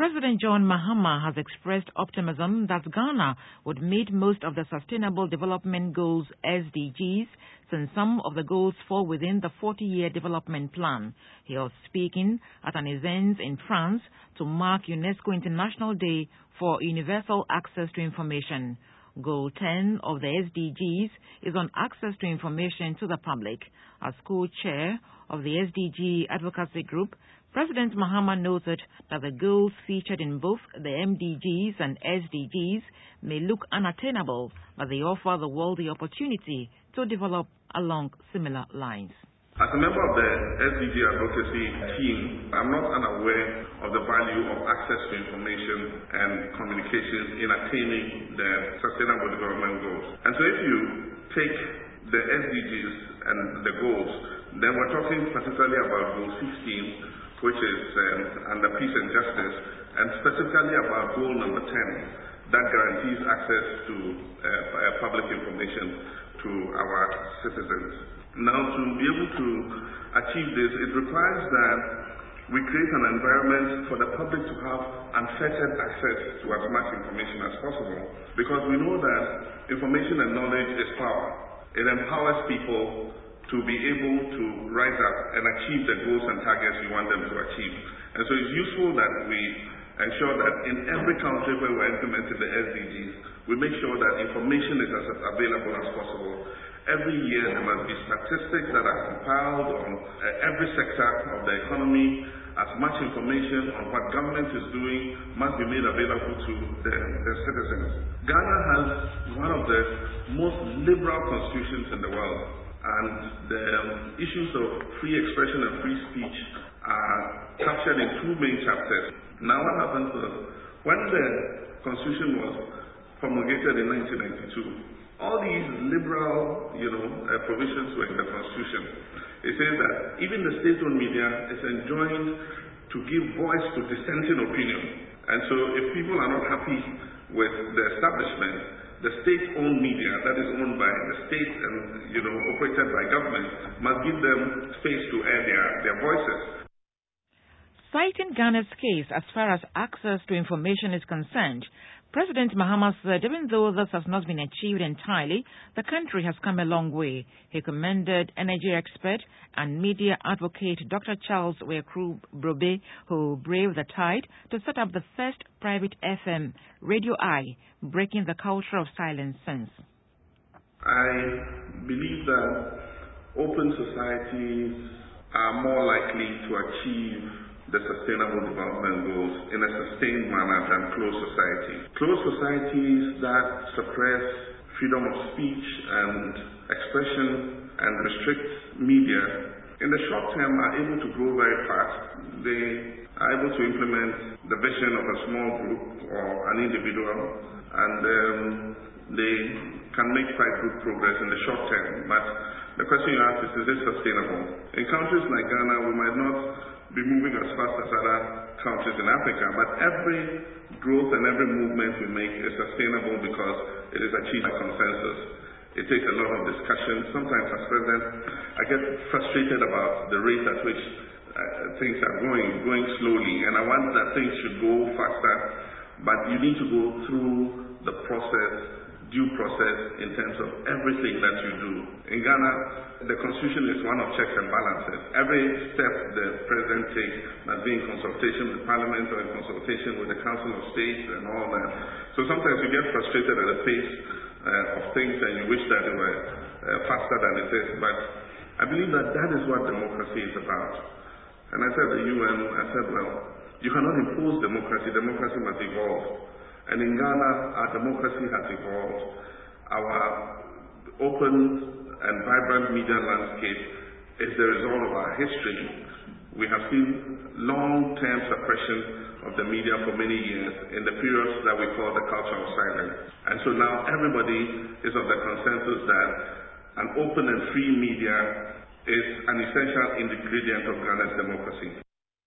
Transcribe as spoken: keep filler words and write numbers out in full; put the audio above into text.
President John Mahama has expressed optimism that Ghana would meet most of the Sustainable Development Goals S D Gs, since some of the goals fall within the forty-year development plan. He was speaking at an event in France to mark UNESCO International Day for Universal Access to Information. Goal ten of the S D Gs is on access to information to the public. As co-chair of the S D G Advocacy Group, President Mahama noted that the goals featured in both the M D Gs and S D Gs may look unattainable, but they offer the world the opportunity to develop along similar lines. As a member of the S D G advocacy team, I'm not unaware of the value of access to information and communications in attaining the Sustainable Development Goals. And so if you take the S D Gs and the goals, then we're talking particularly about Goal sixteen, which is um, under peace and justice, and specifically about goal number ten, that guarantees access to uh, uh, public information to our citizens. Now, to be able to achieve this, it requires that we create an environment for the public to have unfettered access to as much information as possible, because we know that information and knowledge is power. It empowers people to be able to rise up and achieve the goals and targets we want them to achieve. And so it's useful that we ensure that in every country where we're implementing the S D Gs, we make sure that information is as available as possible. Every year there must be statistics that are compiled on uh, every sector of the economy. As much information on what government is doing must be made available to the, the citizens. Ghana has one of the most liberal constitutions in the world, and the issues of free expression and free speech are captured in two main chapters. Now what happens was, when the Constitution was promulgated in nineteen ninety-two, all these liberal, you know, uh, provisions were in the Constitution. It says that even the state-owned media is enjoined to give voice to dissenting opinion. And so if people are not happy with the establishment, the state-owned media that is owned by the state and, you know, operated by government must give them space to air their, their voices. Citing Ghana's case as far as access to information is concerned, President Mahama said even though this has not been achieved entirely, the country has come a long way. He commended energy expert and media advocate Doctor Charles Wekru-Brobe, who braved the tide to set up the first private F M, Radio I, breaking the culture of silence since. I believe that open societies are more likely to achieve the Sustainable Development Goals in a sustained manner than closed societies. Closed societies that suppress freedom of speech and expression and restrict media, in the short term are able to grow very fast. They are able to implement the vision of a small group or an individual, and um, they can make quite good progress in the short term. But the question you ask is, is it sustainable? In countries like Ghana, we might not be moving as fast as other countries in Africa, but every growth and every movement we make is sustainable because it is achieved by consensus. It takes a lot of discussion. Sometimes as president, I get frustrated about the rate at which uh, things are going, going slowly, and I want that things should go faster, but you need to go through the process, due process in terms of everything that you do. In Ghana, the Constitution is one of checks and balances. Every step the president takes must be in consultation with Parliament or in consultation with the Council of State and all that. So sometimes you get frustrated at the pace uh, of things and you wish that it were uh, faster than it is. But I believe that that is what democracy is about. And I said to the U N, I said, well, you cannot impose democracy. Democracy must evolve. And in Ghana, our democracy has evolved. Our open and vibrant media landscape is the result of our history. We have seen long-term suppression of the media for many years in the periods that we call the culture of silence. And so now everybody is of the consensus that an open and free media is an essential ingredient of Ghana's democracy.